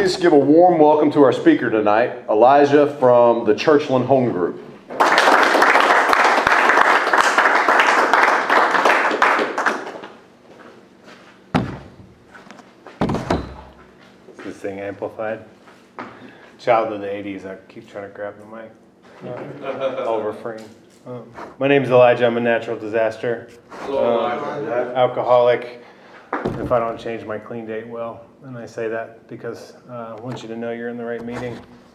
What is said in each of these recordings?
please give a warm welcome to our speaker tonight, Elijah from the Churchland Home Group. Is this thing amplified? Child of the 80s, I keep trying to grab the mic. I'll refrain. My name is Elijah. I'm a natural disaster. Alcoholic. If I don't change my clean date well, and I say that because I want you to know you're in the right meeting.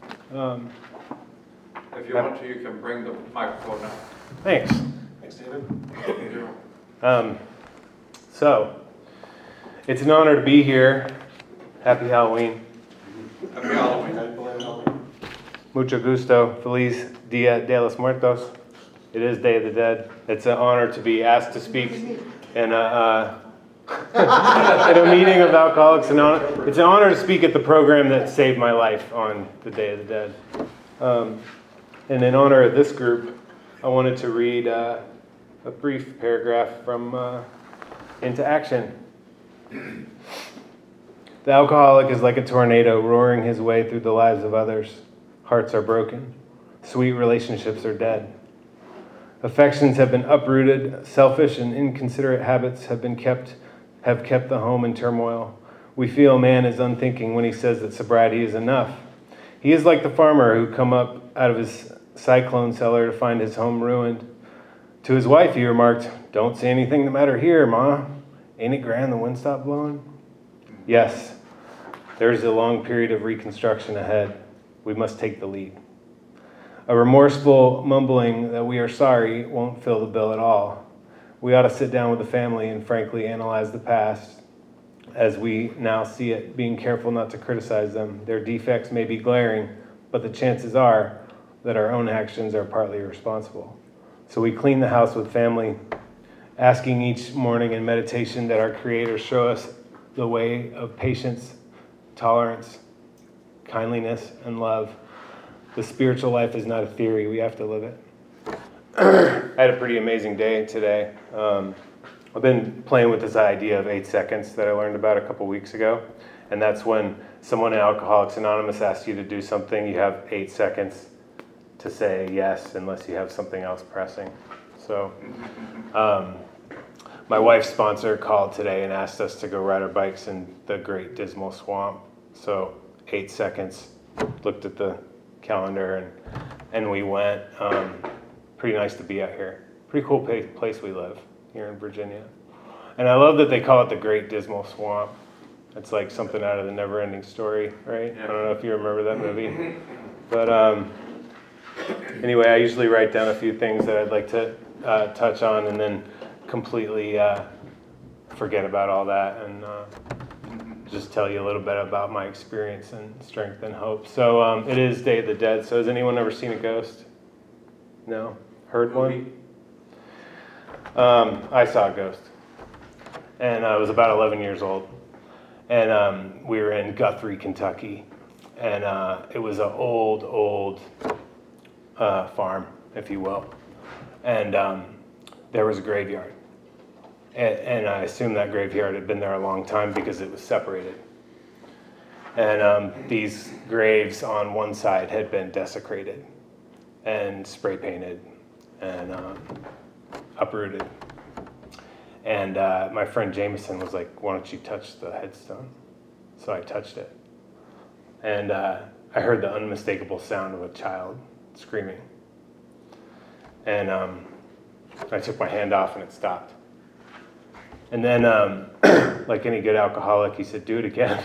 If you want to, you can bring the microphone now. Thanks. Thanks, David. So, it's an honor to be here. Happy Halloween. Happy Halloween. Mucho gusto. Feliz Dia de los Muertos. It is Day of the Dead. It's an honor to be asked to speak in a meeting of Alcoholics Anonymous. It's an honor to speak at the program that saved my life on the Day of the Dead. And in honor of this group, I wanted to read a brief paragraph from Into Action. The alcoholic is like a tornado roaring his way through the lives of others. Hearts are broken. Sweet relationships are dead. Affections have been uprooted. Selfish and inconsiderate habits have kept the home in turmoil. We feel man is unthinking when he says that sobriety is enough. He is like the farmer who come up out of his cyclone cellar to find his home ruined. To his wife he remarked, "Don't say anything the matter here, Ma. Ain't it grand the wind stopped blowing?" Yes, there is a long period of reconstruction ahead. We must take the lead. A remorseful mumbling that we are sorry won't fill the bill at all. We ought to sit down with the family and frankly analyze the past as we now see it, being careful not to criticize them. Their defects may be glaring, but the chances are that our own actions are partly responsible. So we clean the house with family, asking each morning in meditation that our Creator show us the way of patience, tolerance, kindliness, and love. The spiritual life is not a theory. We have to live it. I had a pretty amazing day today. I've been playing with this idea of 8 seconds that I learned about a couple weeks ago. And that's when someone in Alcoholics Anonymous asks you to do something, you have 8 seconds to say yes, unless you have something else pressing. So my wife's sponsor called today and asked us to go ride our bikes in the Great Dismal Swamp. So 8 seconds, looked at the calendar and we went. Pretty nice to be out here. Pretty cool place we live here in Virginia. And I love that they call it the Great Dismal Swamp. It's like something out of the Never-Ending Story, right? Yeah. I don't know if you remember that movie. But anyway, I usually write down a few things that I'd like to touch on and then completely forget about all that and just tell you a little bit about my experience and strength and hope. So it is Day of the Dead. So has anyone ever seen a ghost? No? Heard one? I saw a ghost. And I was about 11 years old. And we were in Guthrie, Kentucky. And it was an old farm, if you will. And there was a graveyard. And I assume that graveyard had been there a long time because it was separated. And these graves on one side had been desecrated and spray painted and uprooted. And my friend Jameson was like, "Why don't you touch the headstone?" So I touched it. And I heard the unmistakable sound of a child screaming. And I took my hand off and it stopped. And then, like any good alcoholic, he said, "Do it again."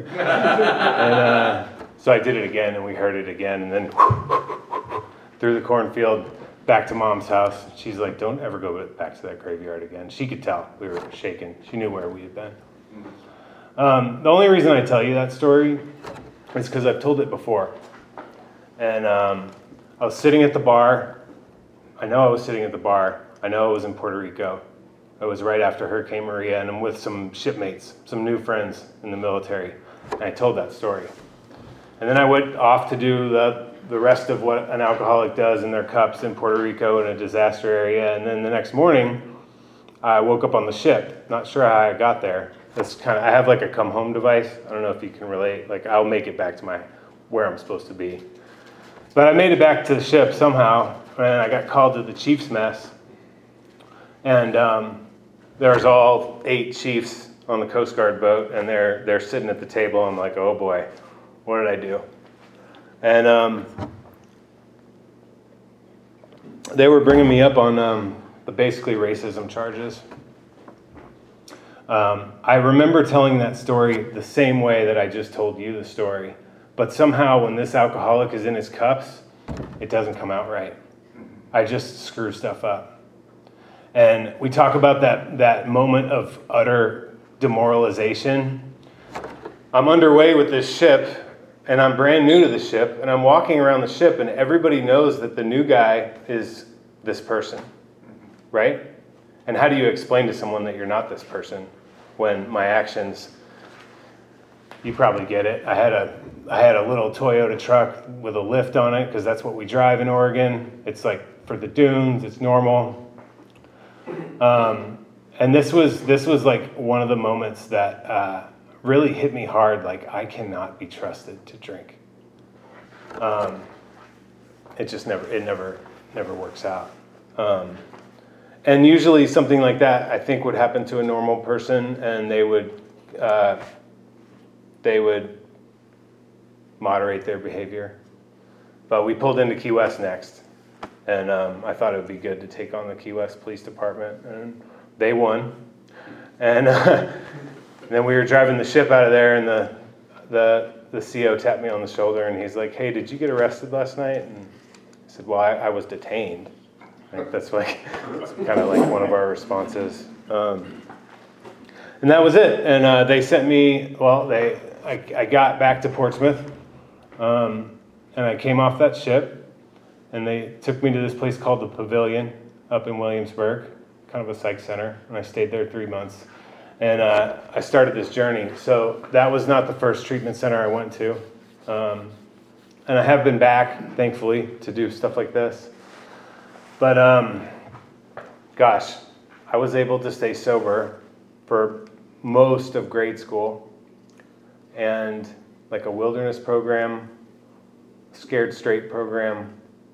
And so I did it again, and we heard it again, and then through the cornfield, back to Mom's house. She's like, "Don't ever go back to that graveyard again." She could tell we were shaken. She knew where we had been. The only reason I tell you that story is because I've told it before. And I was sitting at the bar. I know I was sitting at the bar. I know it was in Puerto Rico. It was right after Hurricane Maria, and I'm with some shipmates, some new friends in the military, and I told that story. And then I went off to do the rest of what an alcoholic does in their cups in Puerto Rico in a disaster area, and then the next morning, I woke up on the ship, not sure how I got there, I have like a come home device. I don't know if you can relate. Like I'll make it back to where I'm supposed to be. But I made it back to the ship somehow, and I got called to the chief's mess. And there's all 8 chiefs on the Coast Guard boat, and they're sitting at the table. I'm like, oh boy, what did I do? And they were bringing me up on basically racism charges. I remember telling that story the same way that I just told you the story, but somehow when this alcoholic is in his cups, it doesn't come out right. I just screw stuff up. And we talk about that moment of utter demoralization. I'm underway with this ship, and I'm brand new to the ship, and I'm walking around the ship, and everybody knows that the new guy is this person, right? And how do you explain to someone that you're not this person when my actions, you probably get it. I had a little Toyota truck with a lift on it because that's what we drive in Oregon. It's like for the dunes, it's normal. And this was like one of the moments that really hit me hard. Like I cannot be trusted to drink. It just never works out. And usually something like that, I think, would happen to a normal person, and they would moderate their behavior. But we pulled into Key West next, and I thought it would be good to take on the Key West Police Department, and they won. And then we were driving the ship out of there, and the CO tapped me on the shoulder, and he's like, "Hey, did you get arrested last night?" And I said, "Well, I was detained." I think that's kind of like one of our responses. And that was it. And they sent me, I got back to Portsmouth, and I came off that ship, and they took me to this place called the Pavilion up in Williamsburg, kind of a psych center, and I stayed there 3 months. And I started this journey. So that was not the first treatment center I went to. And I have been back, thankfully, to do stuff like this. But, gosh, I was able to stay sober for most of grade school, and like a wilderness program, Scared Straight program,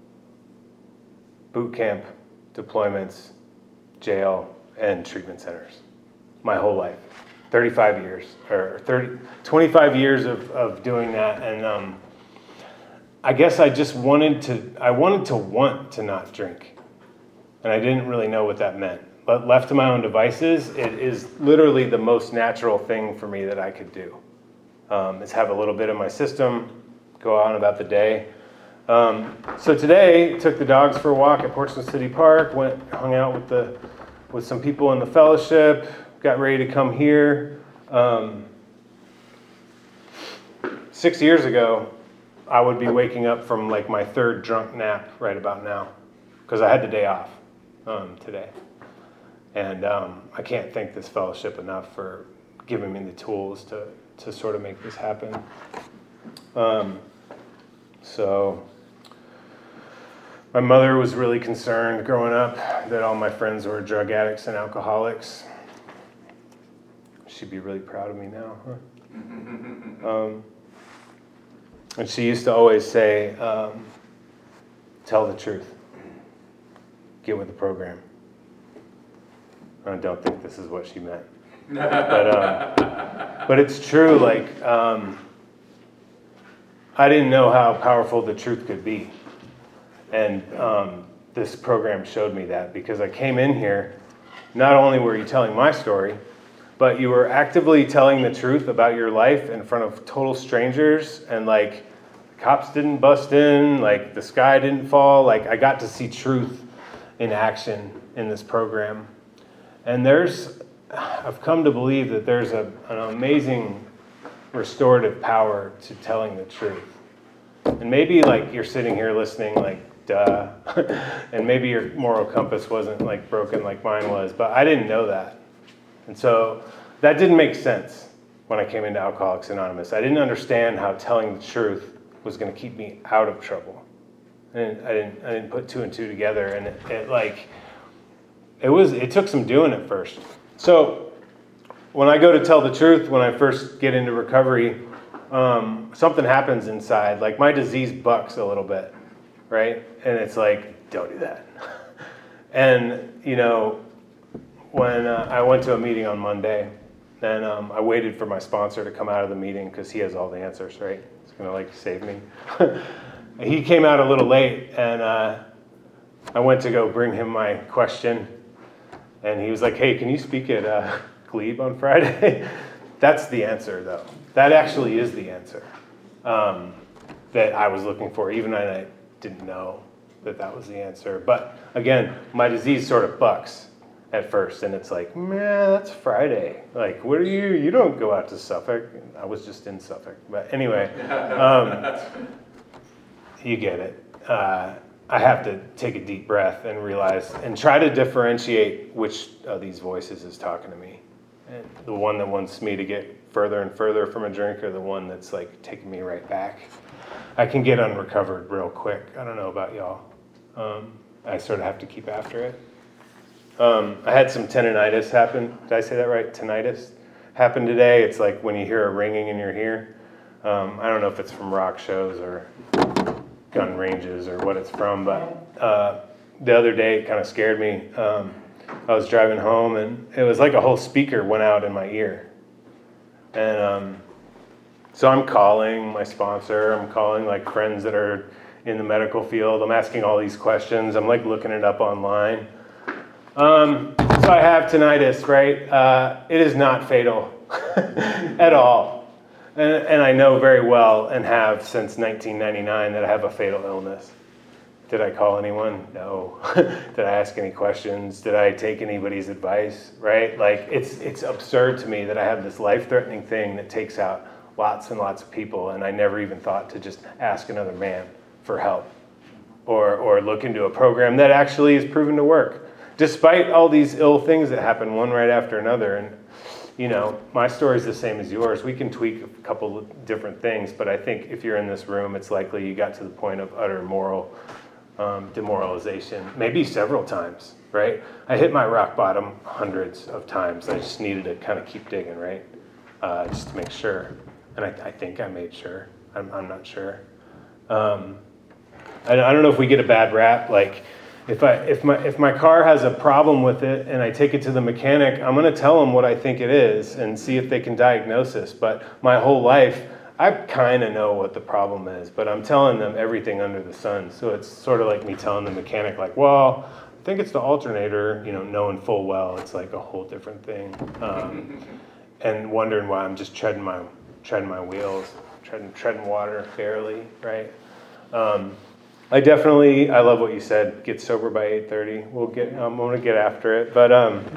boot camp, deployments, jail, and treatment centers. My whole life, 25 years, or 25 years of doing that, and I guess I just wanted to not drink. And I didn't really know what that meant. But left to my own devices, it is literally the most natural thing for me that I could do. Is have a little bit of my system, go on about the day. So today, took the dogs for a walk at Portsmouth City Park, hung out with some people in the fellowship, got ready to come here. 6 years ago, I would be waking up from like my 3rd drunk nap right about now, because I had the day off today. And I can't thank this fellowship enough for giving me the tools to sort of make this happen. So my mother was really concerned growing up that all my friends were drug addicts and alcoholics. She'd be really proud of me now, huh? And she used to always say, tell the truth. Get with the program. I don't think this is what she meant. But it's true, like, I didn't know how powerful the truth could be. And this program showed me that, because I came in here, not only were you telling my story, but you were actively telling the truth about your life in front of total strangers, and like, cops didn't bust in, like the sky didn't fall. Like I got to see truth in action in this program. And I've come to believe that there's an amazing restorative power to telling the truth. And maybe like you're sitting here listening like, duh. And maybe your moral compass wasn't like broken like mine was, but I didn't know that. And so that didn't make sense when I came into Alcoholics Anonymous. I didn't understand how telling the truth was going to keep me out of trouble. And I didn't put 2 and 2 together, and it took some doing at first. So when I go to tell the truth, when I first get into recovery, something happens inside. Like my disease bucks a little bit, right? And it's like, don't do that. And, you know, when I went to a meeting on Monday, and I waited for my sponsor to come out of the meeting because he has all the answers, right? He's going to like save me. He came out a little late, and I went to go bring him my question. And he was like, hey, can you speak at Glebe on Friday? That's the answer, though. That actually is the answer that I was looking for, even when I didn't know that was the answer. But again, my disease sort of bucks at first, and it's like, man, that's Friday. Like, what are you? You don't go out to Suffolk. I was just in Suffolk. But anyway, you get it. I have to take a deep breath and realize and try to differentiate which of these voices is talking to me. And the one that wants me to get further and further from a drink, or the one that's like taking me right back. I can get unrecovered real quick. I don't know about y'all. I sort of have to keep after it. I had some tendinitis happen. Did I say that right? Tinnitus happened today. It's like when you hear a ringing in your ear. I don't know if it's from rock shows or gun ranges or what it's from, but the other day it kind of scared me. I was driving home, and it was like a whole speaker went out in my ear. And so I'm calling my sponsor. I'm calling like friends that are in the medical field. I'm asking all these questions. I'm like looking it up online. So I have tinnitus, right? It is not fatal at all. And I know very well, and have since 1999, that I have a fatal illness. Did I call anyone? No. Did I ask any questions? Did I take anybody's advice? Right? Like, it's absurd to me that I have this life-threatening thing that takes out lots and lots of people, and I never even thought to just ask another man for help or look into a program that actually is proven to work, despite all these ill things that happen one right after another. And you know, my story's the same as yours. We can tweak a couple of different things, but I think if you're in this room, it's likely you got to the point of utter moral demoralization, maybe several times, right? I hit my rock bottom hundreds of times. I just needed to kind of keep digging, right? Just to make sure. And I think I made sure. I'm not sure. I don't know if we get a bad rap. Like, if my car has a problem with it and I take it to the mechanic, I'm going to tell them what I think it is and see if they can diagnose this. But my whole life, I kind of know what the problem is, but I'm telling them everything under the sun. So it's sort of like me telling the mechanic, like, well, I think it's the alternator, you know, knowing full well it's like a whole different thing, and wondering why I'm just treading my wheels, treading water barely, right? I love what you said. Get sober by 8:30. I'm gonna get after it, but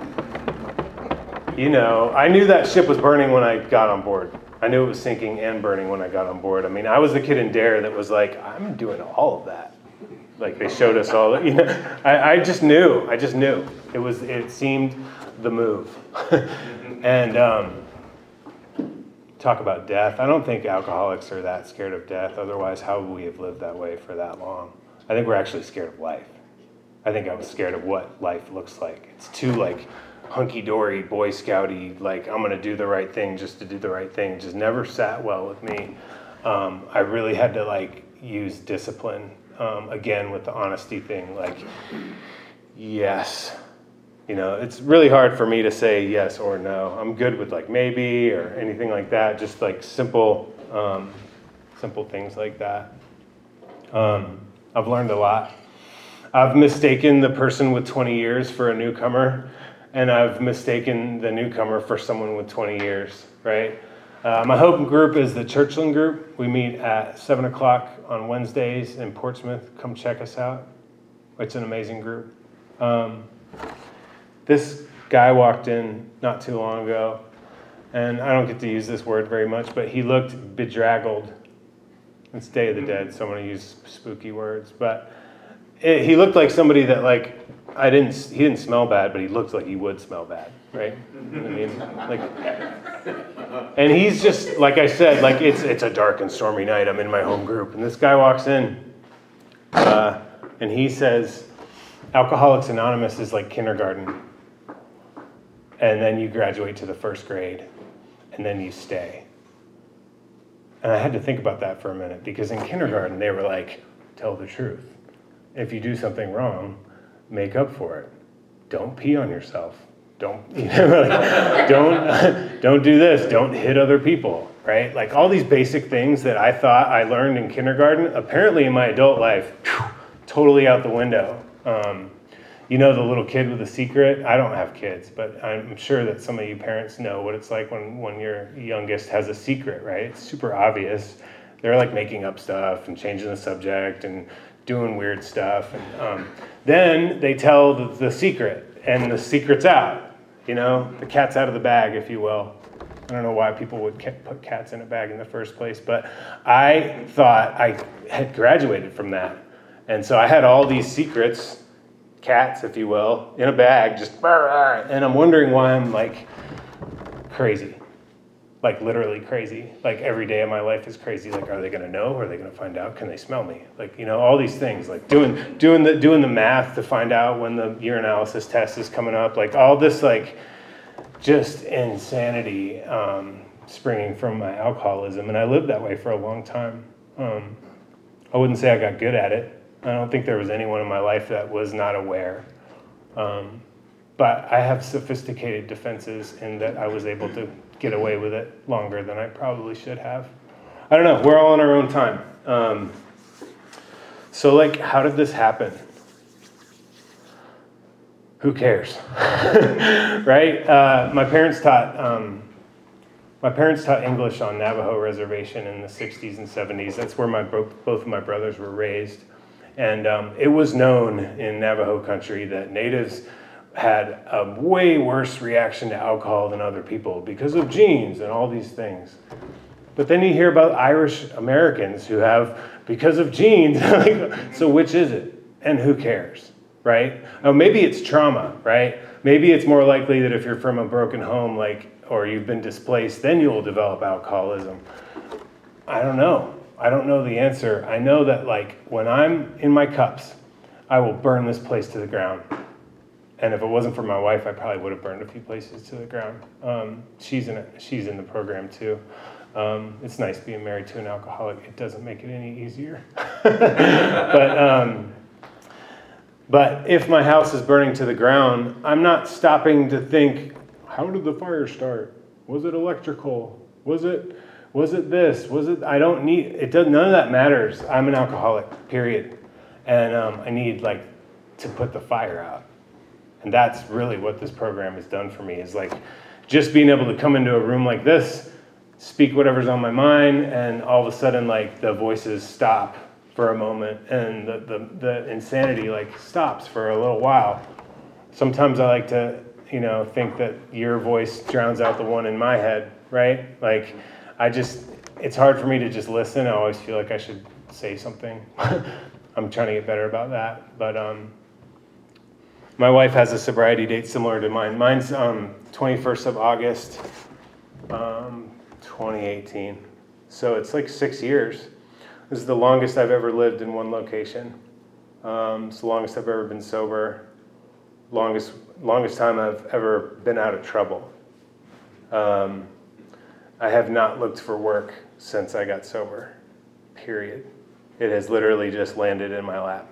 you know, I knew that ship was burning when I got on board. I knew it was sinking and burning when I got on board. I mean, I was the kid in Dare that was like, I'm doing all of that. Like, they showed us all, you know, I just knew. It seemed the move. And talk about death. I don't think alcoholics are that scared of death. Otherwise, how would we have lived that way for that long? I think we're actually scared of life. I think I was scared of what life looks like. It's too like hunky-dory, Boy Scouty, like I'm gonna do the right thing just to do the right thing. Just never sat well with me. I really had to like use discipline, again with the honesty thing, like, yes. You know, it's really hard for me to say yes or no. I'm good with like maybe or anything like that, just like simple things like that. I've learned a lot. I've mistaken the person with 20 years for a newcomer, and I've mistaken the newcomer for someone with 20 years, right? My hope group is the Churchland group. We meet at 7 o'clock on Wednesdays in Portsmouth. Come check us out. It's an amazing group. This guy walked in not too long ago, and I don't get to use this word very much, but he looked bedraggled. It's Day of the Dead, so I'm going to use spooky words, but he looked like somebody that like, he didn't smell bad, but he looked like he would smell bad, right? You know what I mean? Like, and he's just, like I said, like it's a dark and stormy night. I'm in my home group, and this guy walks in, and he says, Alcoholics Anonymous is like kindergarten. and then you graduate to the first grade, and then you stay. And I had to think about that for a minute, because in kindergarten, they were like, tell the truth. If you do something wrong, make up for it. Don't pee on yourself. Don't do this. Don't hit other people, right? Like all these basic things that I thought I learned in kindergarten, apparently in my adult life, totally out the window. You know the little kid with a secret? I don't have kids, but I'm sure that some of you parents know what it's like when your youngest has a secret, right? It's super obvious. They're like making up stuff and changing the subject and doing weird stuff. And then they tell the secret, and the secret's out. You know, the cat's out of the bag, if you will. I don't know why people would put cats in a bag in the first place, but I thought I had graduated from that. And so I had all these secrets, cats, if you will, in a bag, just, and I'm wondering why I'm like crazy, like literally crazy. Like every day of my life is crazy. Like, are they going to know? Are they going to find out? Can they smell me? Like, you know, all these things, like doing the math to find out when the urinalysis test is coming up, like all this, like just insanity springing from my alcoholism. And I lived that way for a long time. I wouldn't say I got good at it. I don't think there was anyone in my life that was not aware. But I have sophisticated defenses in that I was able to get away with it longer than I probably should have. I don't know. We're all in our own time. So, like, how did this happen? Who cares? Right? My parents taught English on Navajo Reservation in the 60s and 70s. That's where both of my brothers were raised. And it was known in Navajo country that natives had a way worse reaction to alcohol than other people because of genes and all these things. But then you hear about Irish Americans who have, because of genes, so which is it? And who cares, right? Oh, maybe it's trauma, right? Maybe it's more likely that if you're from a broken home, or you've been displaced, then you'll develop alcoholism. I don't know. I don't know the answer. I know that when I'm in my cups, I will burn this place to the ground. And if it wasn't for my wife, I probably would have burned a few places to the ground. She's in the program too. It's nice being married to an alcoholic. It doesn't make it any easier. But if my house is burning to the ground, I'm not stopping to think, how did the fire start? Was it electrical? Was it this? I don't need it. None of that matters. I'm an alcoholic, period, and I need to put the fire out. And that's really what this program has done for me, is just being able to come into a room like this, speak whatever's on my mind, and all of a sudden the voices stop for a moment, and the insanity stops for a little while. Sometimes I like to think that your voice drowns out the one in my head, right? It's hard for me to just listen. I always feel like I should say something. I'm trying to get better about that. But my wife has a sobriety date similar to mine. Mine's 21st of August, 2018. So it's 6 years. This is the longest I've ever lived in one location. It's the longest I've ever been sober. Longest time I've ever been out of trouble. I have not looked for work since I got sober, period. It has literally just landed in my lap.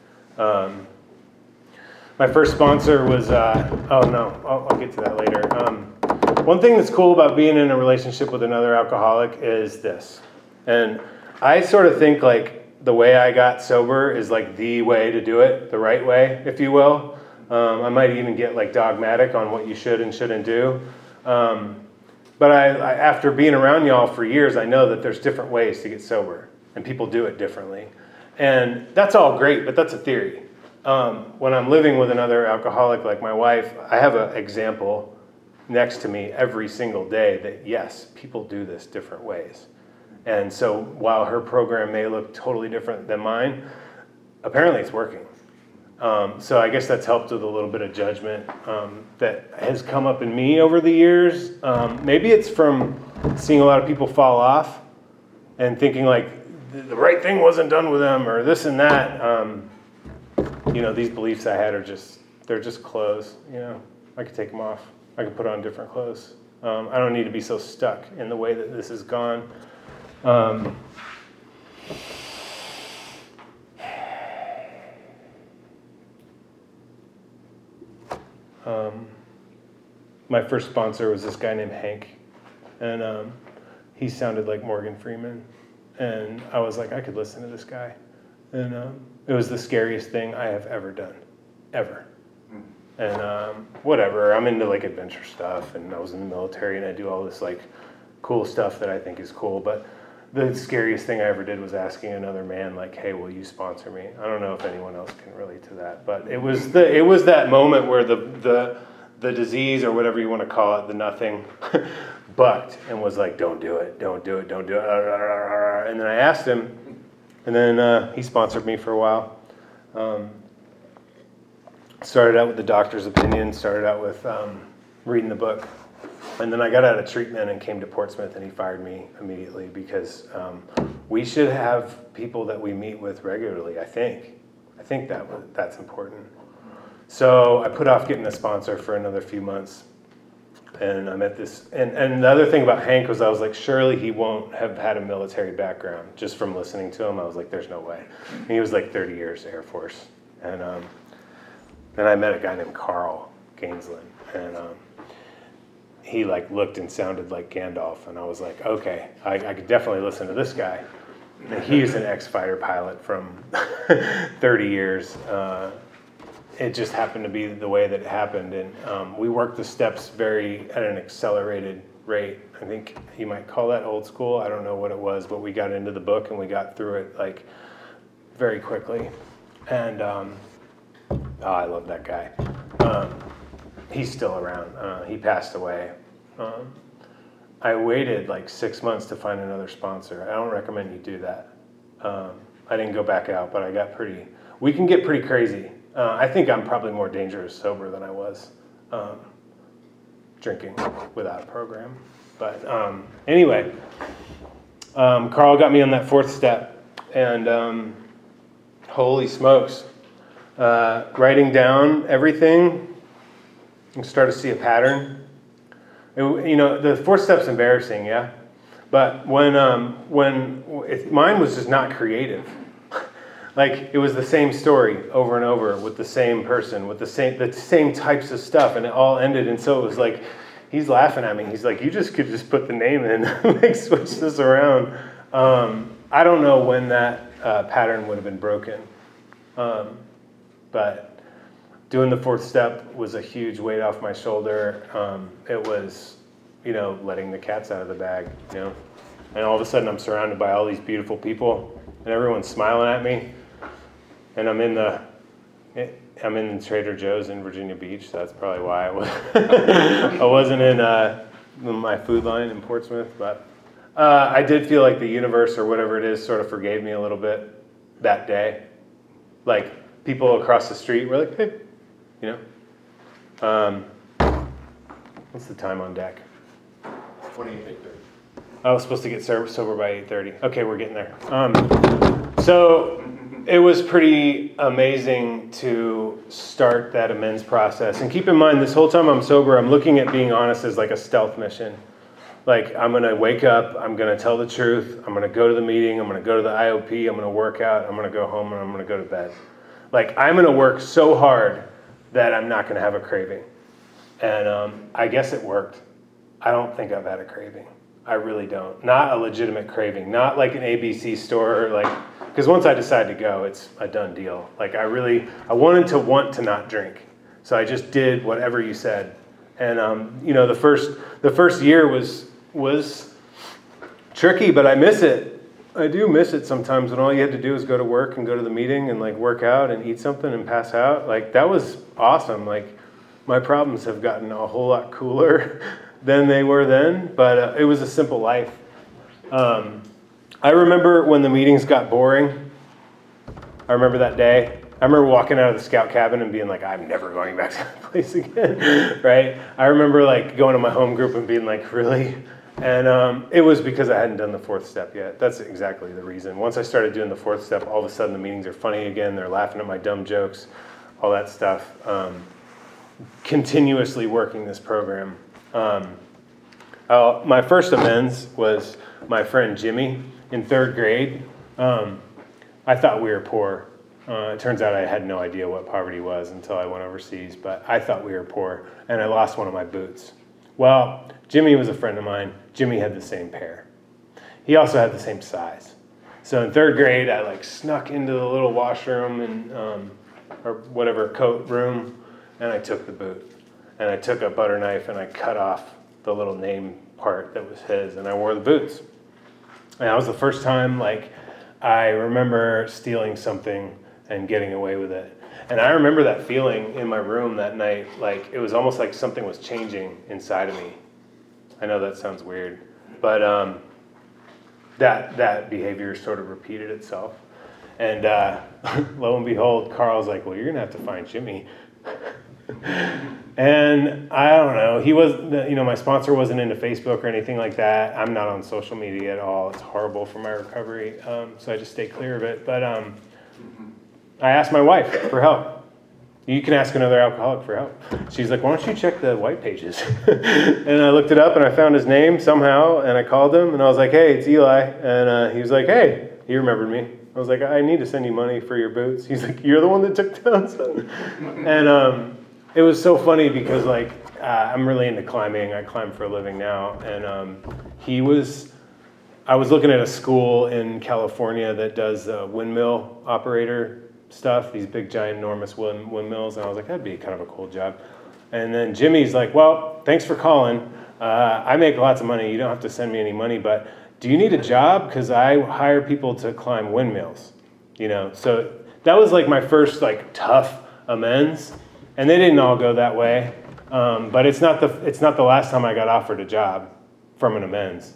My first sponsor was, I'll get to that later. One thing that's cool about being in a relationship with another alcoholic is this. And I sort of think the way I got sober is the way to do it, the right way, if you will. I might even get dogmatic on what you should and shouldn't do. But I after being around y'all for years, I know that there's different ways to get sober, and people do it differently. And that's all great, but that's a theory. When I'm living with another alcoholic like my wife, I have an example next to me every single day that, yes, people do this different ways. And so while her program may look totally different than mine, apparently it's working. So I guess that's helped with a little bit of judgment that has come up in me over the years. Maybe it's from seeing a lot of people fall off and thinking the right thing wasn't done with them or this and that. These beliefs I had they're just clothes. I could take them off. I can put on different clothes. I don't need to be so stuck in the way that this has gone. My first sponsor was this guy named Hank, and he sounded like Morgan Freeman, and I was like, I could listen to this guy, and it was the scariest thing I have ever done, ever. And whatever, I'm into like adventure stuff, and I was in the military, and I do all this like cool stuff that I think is cool, but the scariest thing I ever did was asking another man, like, hey, will you sponsor me? I don't know if anyone else can relate to that, but it was that moment where the disease, or whatever you want to call it, the nothing, bucked and was like, don't do it. And then I asked him, and then he sponsored me for a while. Started out with the doctor's opinion, started out with reading the book. And then I got out of treatment and came to Portsmouth, and he fired me immediately because we should have people that we meet with regularly, I think. I think that's important. So I put off getting a sponsor for another few months. And I met this, and the other thing about Hank was I was like, surely he won't have had a military background. Just from listening to him, I was like, there's no way. And he was like 30 years Air Force. And then I met a guy named Carl Gainsland, and he like looked and sounded like Gandalf, and I was like, okay, I could definitely listen to this guy. And he's an ex-fighter pilot from 30 years. It just happened to be the way that it happened, and we worked the steps at an accelerated rate. I think you might call that old school. I don't know what it was, but we got into the book and we got through it like very quickly. And I love that guy. He's still around. He passed away. I waited like 6 months to find another sponsor. I don't recommend you do that. I didn't go back out, but we can get pretty crazy. I think I'm probably more dangerous sober than I was drinking without a program. But anyway, Carl got me on that fourth step, and holy smokes, writing down everything, you start to see a pattern. The fourth step's embarrassing, yeah, but when mine was just not creative. Like, it was the same story over and over with the same person, with the same types of stuff, and it all ended. And so it was like, he's laughing at me. He's like, you just could just put the name in, like switch this around. I don't know when that pattern would have been broken. But doing the fourth step was a huge weight off my shoulder. It was, letting the cats out of the bag, And all of a sudden I'm surrounded by all these beautiful people, and everyone's smiling at me. And I'm in Trader Joe's in Virginia Beach. So that's probably why I wasn't in my Food Line in Portsmouth. But I did feel like the universe, or whatever it is, sort of forgave me a little bit that day. Like, people across the street were like, hey, what's the time on deck? 28:30. I was supposed to get sober by 8:30. Okay, we're getting there. So it was pretty amazing to start that amends process. And keep in mind, this whole time I'm sober, I'm looking at being honest as like a stealth mission. Like, I'm going to wake up, I'm going to tell the truth, I'm going to go to the meeting, I'm going to go to the IOP, I'm going to work out, I'm going to go home, and I'm going to go to bed. Like, I'm going to work so hard that I'm not going to have a craving. And I guess it worked. I don't think I've had a craving. I really don't. Not a legitimate craving. Not like an ABC store, because once I decide to go, it's a done deal. Like, I wanted to want to not drink. So I just did whatever you said. And, the first year was tricky, but I miss it. I do miss it sometimes when all you had to do is go to work and go to the meeting and work out and eat something and pass out. Like, that was awesome. Like, my problems have gotten a whole lot cooler than they were then, but it was a simple life. I remember when the meetings got boring. I remember that day. I remember walking out of the scout cabin and being like, I'm never going back to that place again, right? I remember going to my home group and being like, really? And it was because I hadn't done the fourth step yet. That's exactly the reason. Once I started doing the fourth step, all of a sudden the meetings are funny again. They're laughing at my dumb jokes, all that stuff. continuously working this program. My first amends was my friend Jimmy in third grade. I thought we were poor. It turns out I had no idea what poverty was until I went overseas, but I thought we were poor, and I lost one of my boots. Well, Jimmy was a friend of mine. Jimmy had the same pair. He also had the same size. So in third grade, I snuck into the little washroom and or whatever coat room, and I took the boot. And I took a butter knife and I cut off the little name part that was his, and I wore the boots. And that was the first time I remember stealing something and getting away with it. And I remember that feeling in my room that night, it was almost like something was changing inside of me. I know that sounds weird, but that behavior sort of repeated itself. And lo and behold, Carl's like, well, you're going to have to find Jimmy. And I don't know, he was, my sponsor wasn't into Facebook or anything like that. I'm not on social media at all. It's horrible for my recovery, so I just stay clear of it. But I asked my wife for help. You can ask another alcoholic for help. She's like, why don't you check the white pages? And I looked it up and I found his name somehow, and I called him and I was like, hey, it's Eli. And he was like, hey, he remembered me. I was like, I need to send you money for your boots. He's like, you're the one that took those? And it was so funny because I'm really into climbing. I climb for a living now. And I was looking at a school in California that does windmill operator stuff, these big, giant, enormous windmills. And I was like, that'd be kind of a cool job. And then Jimmy's like, well, thanks for calling. I make lots of money. You don't have to send me any money, but do you need a job? Because I hire people to climb windmills, So that was my first tough amends. And they didn't all go that way. But it's not the last time I got offered a job from an amends.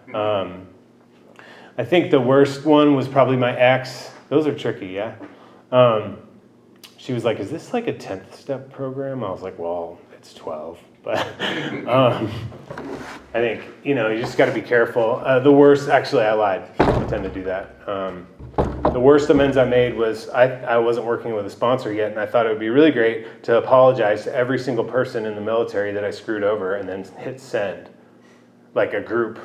I think the worst one was probably my ex. Those are tricky, yeah? She was like, is this a 10th step program? I was like, well, it's 12. But I think, you just got to be careful. The worst, actually, I lied. I tend to do that. The worst amends I made was I wasn't working with a sponsor yet, and I thought it would be really great to apologize to every single person in the military that I screwed over and then hit send, like a group.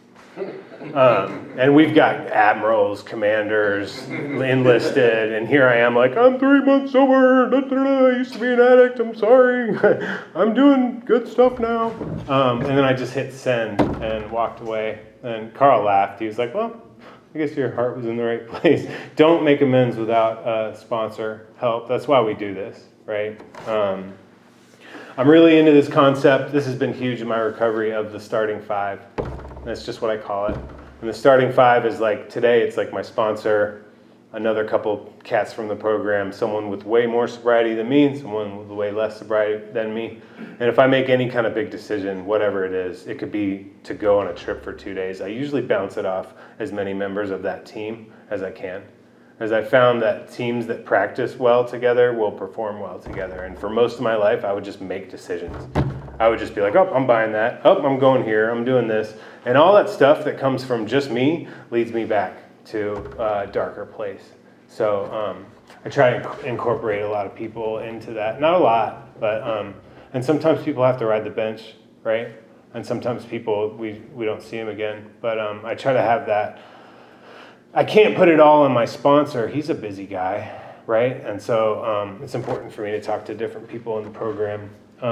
And we've got admirals, commanders, enlisted, and here I am I'm 3 months sober, I used to be an addict, I'm sorry, I'm doing good stuff now. And then I just hit send and walked away, and Carl laughed. He was like, well, I guess your heart was in the right place. Don't make amends without sponsor help. That's why we do this, right? I'm really into this concept. This has been huge in my recovery of the starting five. That's just what I call it. And the starting five is today it's my sponsor, another couple cats from the program, someone with way more sobriety than me, and someone with way less sobriety than me. And if I make any kind of big decision, whatever it is, it could be to go on a trip for 2 days. I usually bounce it off as many members of that team as I can. As I found that teams that practice well together will perform well together. And for most of my life, I would just make decisions. I would just be like, oh, I'm buying that. Oh, I'm going here. I'm doing this. And all that stuff that comes from just me leads me back to a darker place. So I try to incorporate a lot of people into that. Not a lot, but and sometimes people have to ride the bench, right? And sometimes people, we don't see them again. But I try to have that. I can't put it all on my sponsor. He's a busy guy, right? And so it's important for me to talk to different people in the program.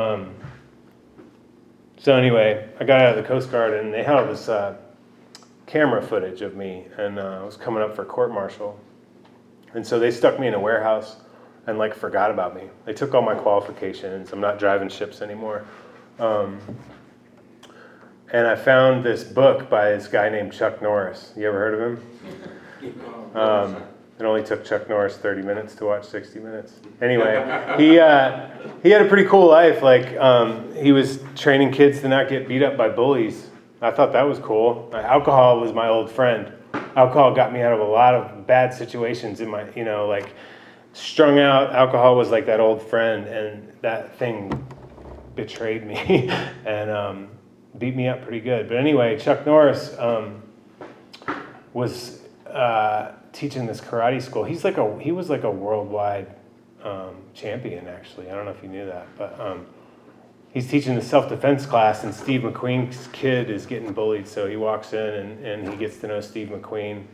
So anyway, I got out of the Coast Guard, and they had all this camera footage of me, and I was coming up for court-martial. And so they stuck me in a warehouse and forgot about me. They took all my qualifications. I'm not driving ships anymore. And I found this book by this guy named Chuck Norris. You ever heard of him? It only took Chuck Norris 30 minutes to watch 60 Minutes. Anyway, he had a pretty cool life. He was training kids to not get beat up by bullies. I thought that was cool. Alcohol was my old friend. Alcohol got me out of a lot of bad situations in my, strung out. Alcohol was like that old friend, and that thing betrayed me and beat me up pretty good. But anyway, Chuck Norris was teaching this karate school. He was like a worldwide champion, actually. I don't know if you knew that, but he's teaching the self-defense class, and Steve McQueen's kid is getting bullied, so he walks in and he gets to know Steve McQueen.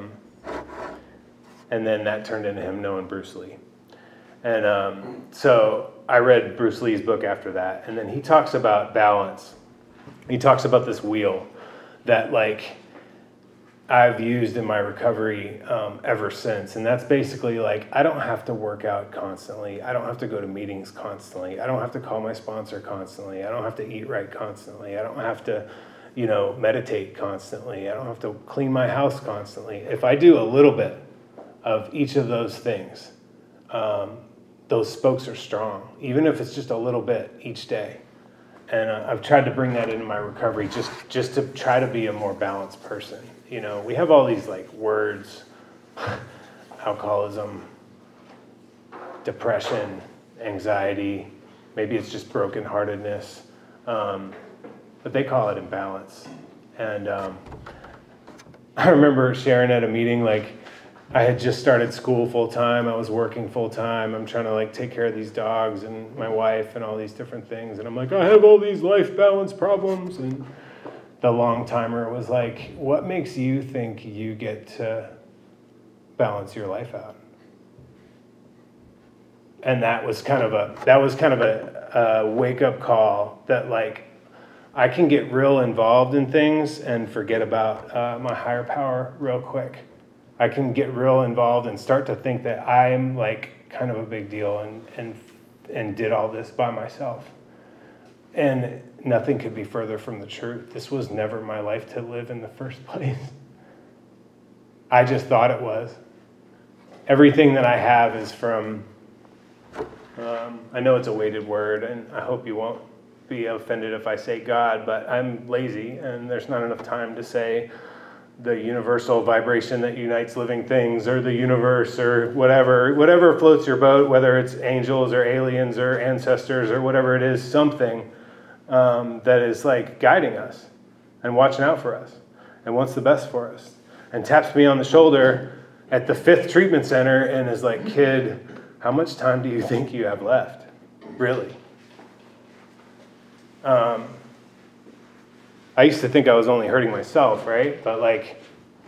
And then that turned into him knowing Bruce Lee. And so I read Bruce Lee's book after that, and then he talks about balance. He talks about this wheel that like I've used in my recovery ever since. And that's basically like, I don't have to work out constantly. I don't have to go to meetings constantly. I don't have to call my sponsor constantly. I don't have to eat right constantly. I don't have to, meditate constantly. I don't have to clean my house constantly. If I do a little bit of each of those things, those spokes are strong, even if it's just a little bit each day. And I've tried to bring that into my recovery just to try to be a more balanced person. We have all these like words, alcoholism, depression, anxiety, maybe it's just brokenheartedness, but they call it imbalance. And I remember sharing at a meeting, like I had just started school full time, I was working full time, I'm trying to like take care of these dogs and my wife and all these different things, and I'm like, I have all these life balance problems, and the long timer was like, what makes you think you get to balance your life out? And that was kind of a wake up call that like I can get real involved in things and forget about my higher power real quick. I can get real involved and start to think that I'm like kind of a big deal and did all this by myself. And nothing could be further from the truth. This was never my life to live in the first place. I just thought it was. Everything that I have is from, I know it's a weighted word, and I hope you won't be offended if I say God, but I'm lazy, and there's not enough time to say the universal vibration that unites living things, or the universe, or whatever floats your boat, whether it's angels or aliens or ancestors or whatever it is, something that is like guiding us and watching out for us and wants the best for us, and taps me on the shoulder at the 5th treatment center and is like, kid, how much time do you think you have left? Really? I used to think I was only hurting myself, right? But like,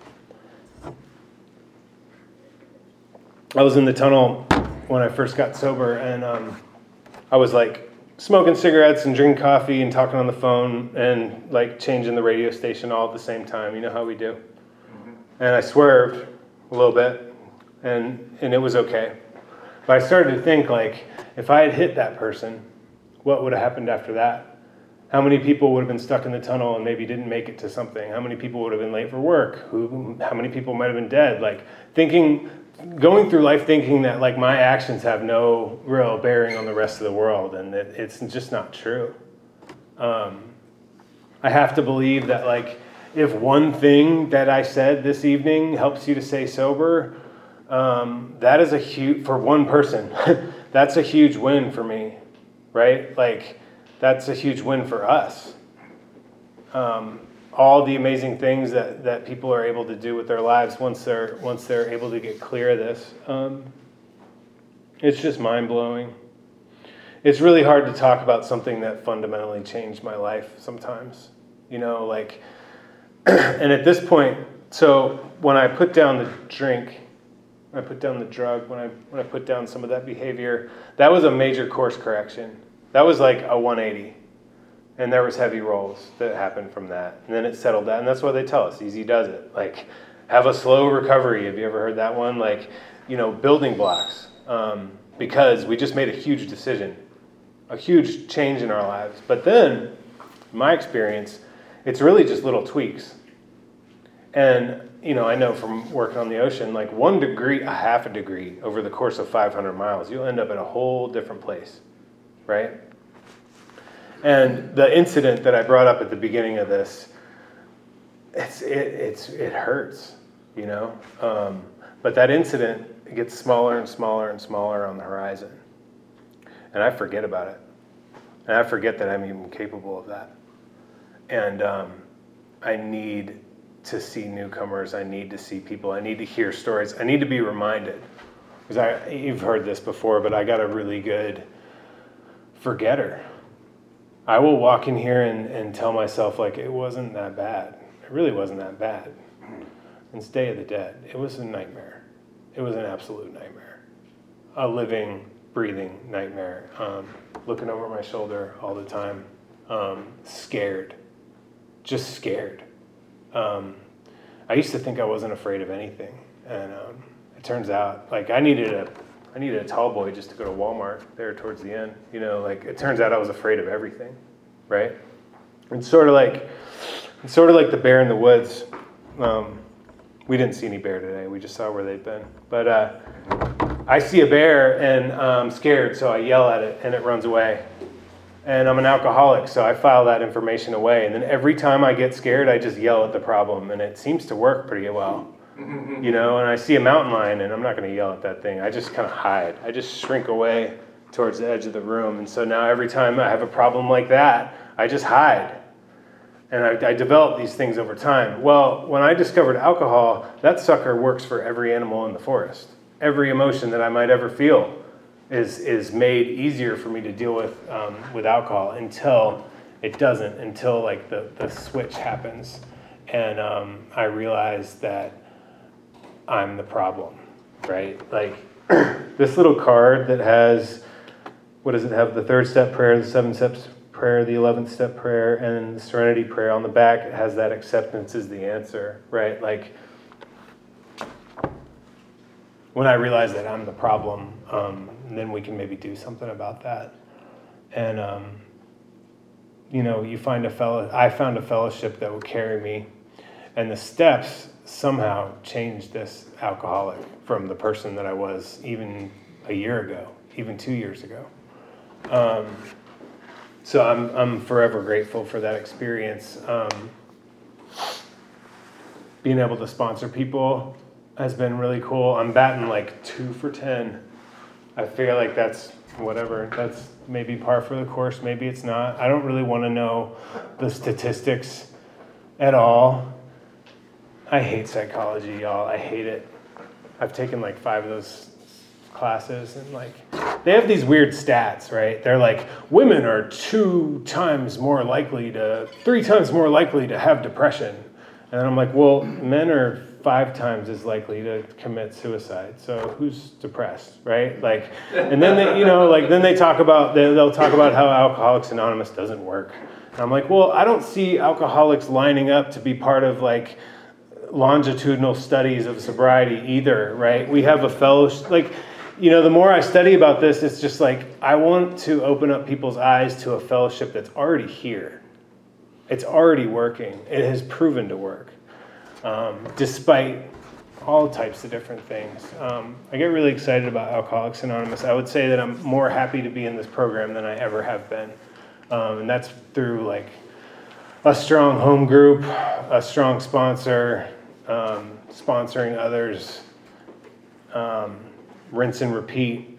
I was in the tunnel when I first got sober, and I was like smoking cigarettes and drinking coffee and talking on the phone and like changing the radio station all at the same time. You know how we do. Mm-hmm. And I swerved a little bit, and it was okay. But I started to think, like, if I had hit that person, what would have happened after that? How many people would have been stuck in the tunnel and maybe didn't make it to something? How many people would have been late for work? How many people might have been dead? Like, going through life thinking that like my actions have no real bearing on the rest of the world, and that it's just not true. I have to believe that like if one thing that I said this evening helps you to stay sober, that is a huge, for one person, that's a huge win for me, right? Like that's a huge win for us. All the amazing things that people are able to do with their lives once they're able to get clear of this. It's just mind-blowing. It's really hard to talk about something that fundamentally changed my life sometimes. And at this point, so when I put down the drink, I put down the drug, when I put down some of that behavior, that was a major course correction. That was like a 180. And there was heavy rolls that happened from that. And then it settled down. And that's what they tell us. Easy does it. Like, have a slow recovery. Have you ever heard that one? Like, building blocks. Because we just made a huge decision. A huge change in our lives. But then, in my experience, it's really just little tweaks. And, I know from working on the ocean, like 1 degree, a half a degree over the course of 500 miles, you'll end up in a whole different place. Right? And the incident that I brought up at the beginning of this, it hurts, But that incident gets smaller and smaller and smaller on the horizon, and I forget about it, and I forget that I'm even capable of that. And I need to see newcomers. I need to see people. I need to hear stories. I need to be reminded. because you've heard this before, but I got a really good forgetter. I will walk in here and tell myself, like, it wasn't that bad. It really wasn't that bad. And Day of the Dead, it was a nightmare. It was an absolute nightmare. A living, breathing nightmare. Looking over my shoulder all the time. Scared. Just scared. I used to think I wasn't afraid of anything. And it turns out, like, I needed a tall boy just to go to Walmart there towards the end. You know, like, it turns out I was afraid of everything, right? It's sort of like the bear in the woods. We didn't see any bear today. We just saw where they'd been. But I see a bear and I'm scared, so I yell at it and it runs away. And I'm an alcoholic, so I file that information away. And then every time I get scared, I just yell at the problem, and it seems to work pretty well. You know, and I see a mountain lion, and I'm not going to yell at that thing. I just kind of hide. I just shrink away towards the edge of the room. And so now every time I have a problem like that, I just hide. And I develop these things over time. Well, when I discovered alcohol, that sucker works for every animal in the forest. Every emotion that I might ever feel is made easier for me to deal with alcohol until it doesn't, until like the switch happens. And I realize that I'm the problem, right? Like this little card that has, what does it have? The 3rd step prayer, the 7 steps prayer, the 11th step prayer, and the serenity prayer on the back. It has that acceptance is the answer, right? Like when I realize that I'm the problem, then we can maybe do something about that. And you know, I found a fellowship that would carry me, and the steps somehow changed this alcoholic from the person that I was even a year ago, even 2 years ago. So I'm forever grateful for that experience. Being able to sponsor people has been really cool. I'm batting like 2 for 10. I feel like that's whatever. That's maybe par for the course. Maybe it's not. I don't really want to know the statistics at all. I hate psychology, y'all. I hate it. I've taken like 5 of those classes, and like they have these weird stats, right? They're like, women are 3 times more likely to have depression. And then I'm like, well, men are 5 times as likely to commit suicide. So who's depressed, right? Like, and then they, they'll talk about how Alcoholics Anonymous doesn't work. And I'm like, well, I don't see alcoholics lining up to be part of like longitudinal studies of sobriety either, right? We have a fellowship, like, the more I study about this, it's just like, I want to open up people's eyes to a fellowship that's already here. It's already working. It has proven to work, despite all types of different things. I get really excited about Alcoholics Anonymous. I would say that I'm more happy to be in this program than I ever have been. And that's through like a strong home group, a strong sponsor, sponsoring others, rinse and repeat.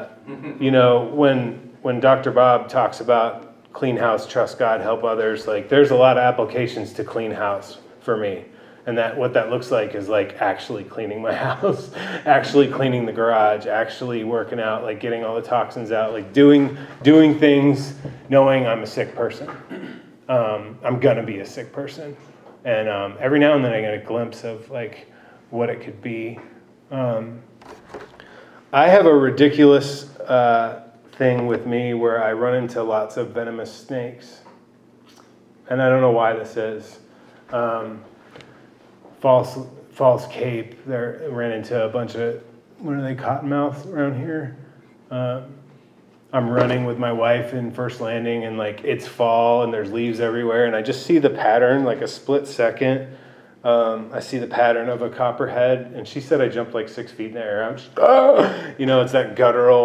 When Dr. Bob talks about clean house, trust God, help others, like there's a lot of applications to clean house for me. And that what that looks like is like actually cleaning my house, actually cleaning the garage, actually working out, like getting all the toxins out, like doing things, knowing I'm a sick person. I'm gonna be a sick person. And every now and then I get a glimpse of like what it could be. I have a ridiculous thing with me where I run into lots of venomous snakes. And I don't know why this is. False Cape, ran into a bunch of, what are they, cottonmouths around here? I'm running with my wife in First Landing, and like it's fall and there's leaves everywhere, and I just see the pattern, like a split second. I see the pattern of a copperhead, and she said I jumped like 6 feet in the air. I'm just, it's that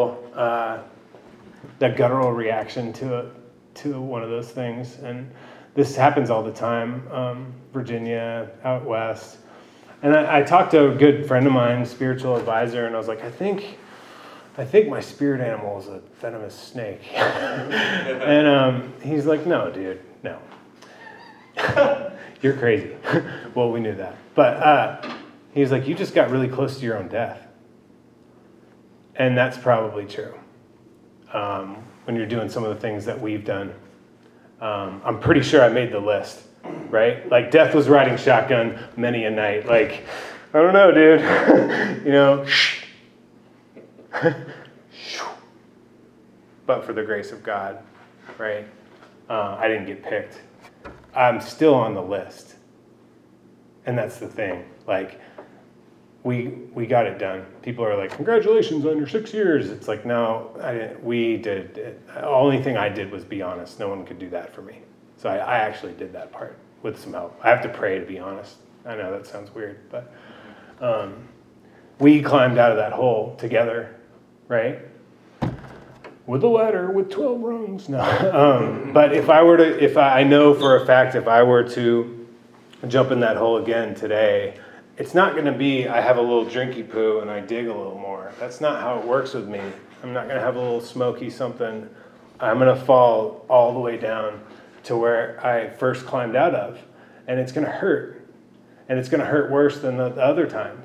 guttural reaction to one of those things. And this happens all the time, Virginia, out west. And I talked to a good friend of mine, spiritual advisor, and I was like, I think my spirit animal is a venomous snake. And he's like, no, dude, no. You're crazy. Well, we knew that. But he's like, you just got really close to your own death. And that's probably true. When you're doing some of the things that we've done. I'm pretty sure I made the list, right? Like death was riding shotgun many a night. Like, I don't know, dude. But for the grace of God, right? I didn't get picked. I'm still on the list. And that's the thing. Like, we got it done. People are like, congratulations on your 6 years. It's like, no, we did it. The only thing I did was be honest. No one could do that for me. So I actually did that part with some help. I have to pray to be honest. I know that sounds weird, but we climbed out of that hole together, right? With a ladder with 12 rungs. No. But I know for a fact, if I were to jump in that hole again today, it's not going to be, I have a little drinky poo and I dig a little more. That's not how it works with me. I'm not going to have a little smoky something. I'm going to fall all the way down to where I first climbed out of. And it's going to hurt. And it's going to hurt worse than the other times.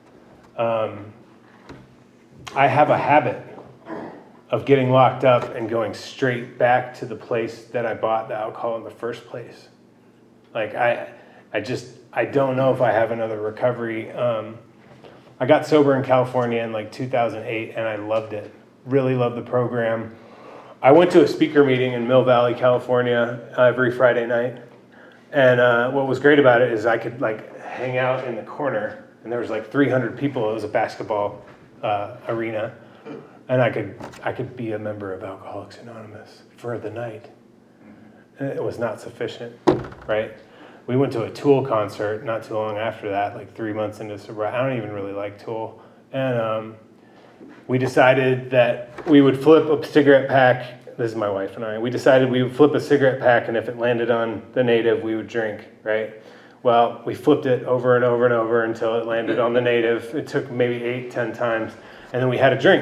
I have a habit of getting locked up and going straight back to the place that I bought the alcohol in the first place. Like, I don't know if I have another recovery. I got sober in California in like 2008 and I loved it. Really loved the program. I went to a speaker meeting in Mill Valley, California every Friday night. And what was great about it is I could like hang out in the corner and there was like 300 people. It was a basketball arena. And I could be a member of Alcoholics Anonymous for the night. And it was not sufficient, right? We went to a Tool concert not too long after that, like 3 months into sobriety. I don't even really like Tool. And we decided that we would flip a cigarette pack. This is my wife and I. We decided we would flip a cigarette pack, and if it landed on the native, we would drink, right? Well, we flipped it over and over and over until it landed on the native. It took maybe 8-10 times, and then we had a drink.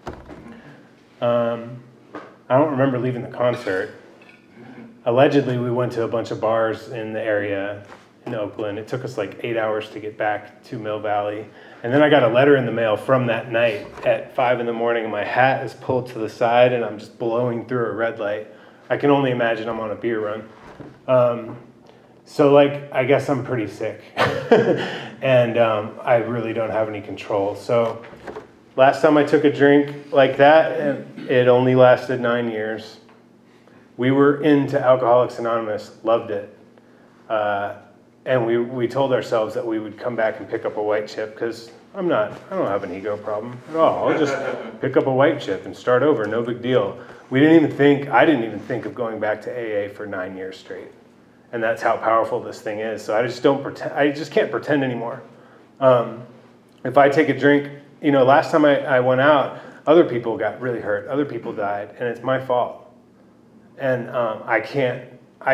I don't remember leaving the concert. Allegedly, we went to a bunch of bars in the area in Oakland. It took us like 8 hours to get back to Mill Valley. And then I got a letter in the mail from that night at 5 a.m, and my hat is pulled to the side, and I'm just blowing through a red light. I can only imagine I'm on a beer run. So, like, I guess I'm pretty sick. And I really don't have any control. So last time I took a drink like that, it only lasted 9 years. We were into Alcoholics Anonymous, loved it. And we told ourselves that we would come back and pick up a white chip because I don't have an ego problem at all. I'll just pick up a white chip and start over, no big deal. I didn't even think of going back to AA for 9 years straight. And that's how powerful this thing is. So I just can't pretend anymore. If I take a drink, last time I went out, other people got really hurt, other people died, and it's my fault. And I can't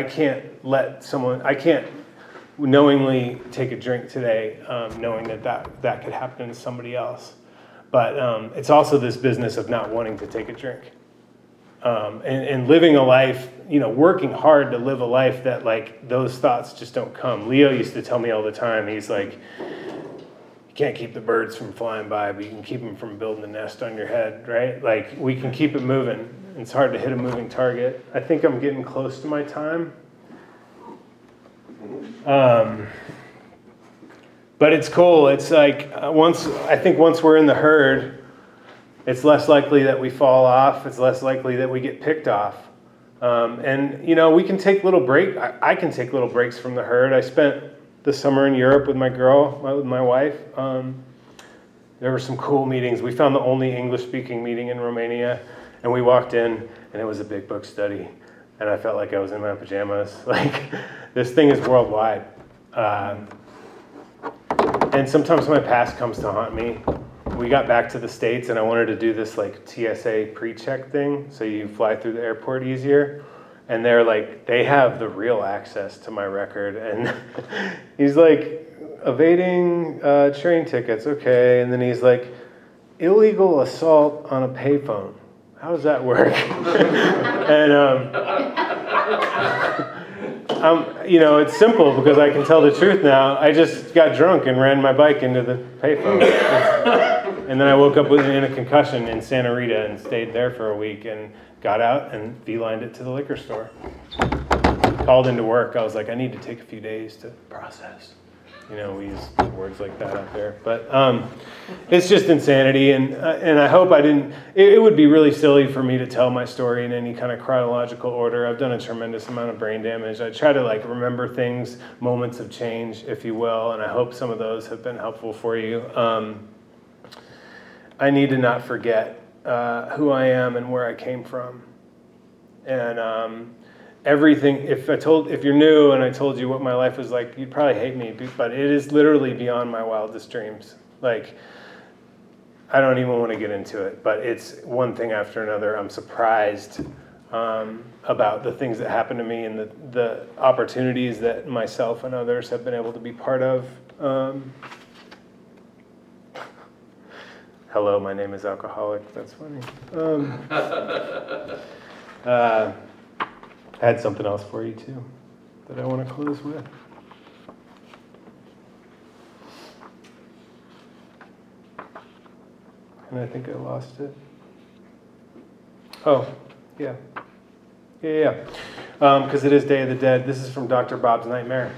knowingly take a drink today, knowing that could happen to somebody else. But it's also this business of not wanting to take a drink. And living a life, working hard to live a life that like those thoughts just don't come. Leo used to tell me all the time, he's like, you can't keep the birds from flying by, but you can keep them from building a nest on your head, right? Like we can keep it moving. It's hard to hit a moving target. I think I'm getting close to my time. But it's cool. It's like once we're in the herd, it's less likely that we fall off. It's less likely that we get picked off. And we can take little breaks. I can take little breaks from the herd. I spent the summer in Europe with with my wife. There were some cool meetings. We found the only English-speaking meeting in Romania, and we walked in, and it was a big book study. And I felt like I was in my pajamas. Like, this thing is worldwide. And sometimes my past comes to haunt me. We got back to the States, and I wanted to do this, like, TSA pre-check thing, so you fly through the airport easier. And they're like, they have the real access to my record. And he's like, evading train tickets, okay. And then he's like, illegal assault on a payphone. How does that work? And, it's simple because I can tell the truth now. I just got drunk and ran my bike into the payphone. And then I woke up in a concussion in Santa Rita and stayed there for a week and got out and beelined it to the liquor store. Called into work. I was like, I need to take a few days to process. We use words like that out there. But it's just insanity. And I hope I didn't... It would be really silly for me to tell my story in any kind of chronological order. I've done a tremendous amount of brain damage. I try to remember things, moments of change, if you will. And I hope some of those have been helpful for you. I need to not forget who I am and where I came from. And everything, if you're new and I told you what my life was like, you'd probably hate me, but it is literally beyond my wildest dreams. I don't even want to get into it, but it's one thing after another. I'm surprised about the things that happen to me and the opportunities that myself and others have been able to be part of. Hello, my name is Alcoholic. That's funny. I had something else for you too that I want to close with. And I think I lost it. Oh, yeah. Because it is Day of the Dead. This is from Dr. Bob's Nightmare.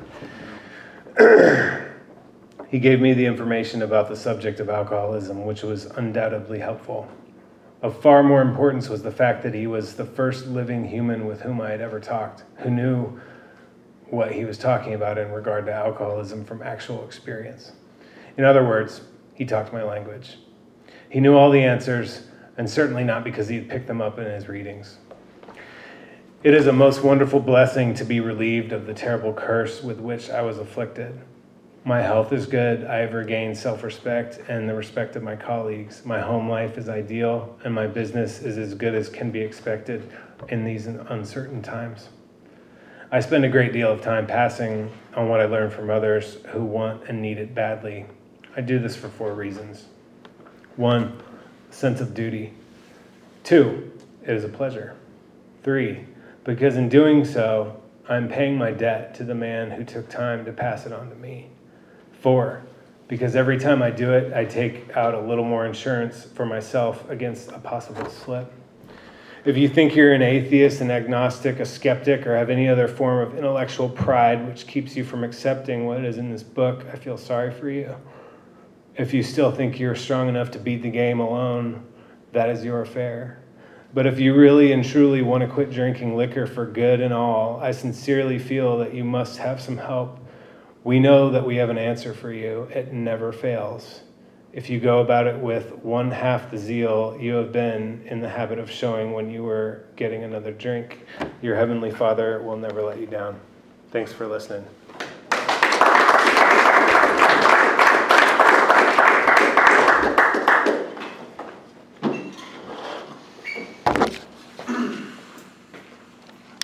He gave me the information about the subject of alcoholism, which was undoubtedly helpful. Of far more importance was the fact that he was the first living human with whom I had ever talked, who knew what he was talking about in regard to alcoholism from actual experience. In other words, he talked my language. He knew all the answers, and certainly not because he'd picked them up in his readings. It is a most wonderful blessing to be relieved of the terrible curse with which I was afflicted. My health is good, I have regained self-respect and the respect of my colleagues. My home life is ideal, and my business is as good as can be expected in these uncertain times. I spend a great deal of time passing on what I learn from others who want and need it badly. I do this for 4 reasons. 1, sense of duty. 2, it is a pleasure. 3, because in doing so, I'm paying my debt to the man who took time to pass it on to me. 4, because every time I do it, I take out a little more insurance for myself against a possible slip. If you think you're an atheist, an agnostic, a skeptic, or have any other form of intellectual pride which keeps you from accepting what is in this book, I feel sorry for you. If you still think you're strong enough to beat the game alone, that is your affair. But if you really and truly want to quit drinking liquor for good and all, I sincerely feel that you must have some help. We know that we have an answer for you. It never fails. If you go about it with 1/2 the zeal you have been in the habit of showing when you were getting another drink, your Heavenly Father will never let you down. Thanks for listening.